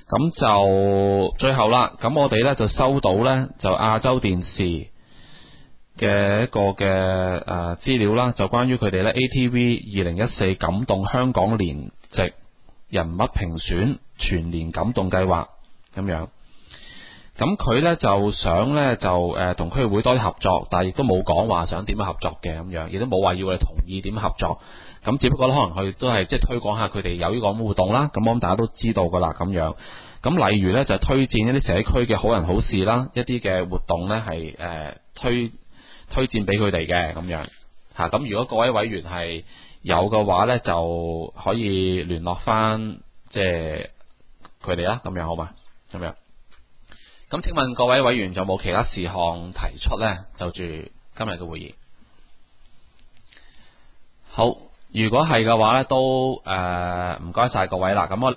咁就最後啦，咁我哋呢就收到呢，就亞洲電視嘅一個嘅資料啦，就關於佢哋呢 ATV 2014感動香港聯席人物評選全年感動計劃咁樣。咁佢呢就想呢，就同區議會多啲合作，但係亦都冇講話想點樣合作嘅咁樣，亦都冇話要我哋同意點樣合作。咁只不過可能佢都係即係推廣下佢哋有呢個活動啦。咁我諗大家都知道噶啦咁樣。咁例如呢，就推薦一啲社區嘅好人好事啦，一啲嘅活動呢係推薦俾佢哋嘅咁樣嚇。咁如果各位委員係有嘅話呢，就可以聯絡翻即係佢哋啦，咁樣好嘛？咁樣。咁請問各位委員有冇其他事項提出呢？就住今日嘅會議。好，如果係嘅話呢，都唔該晒各位啦。咁我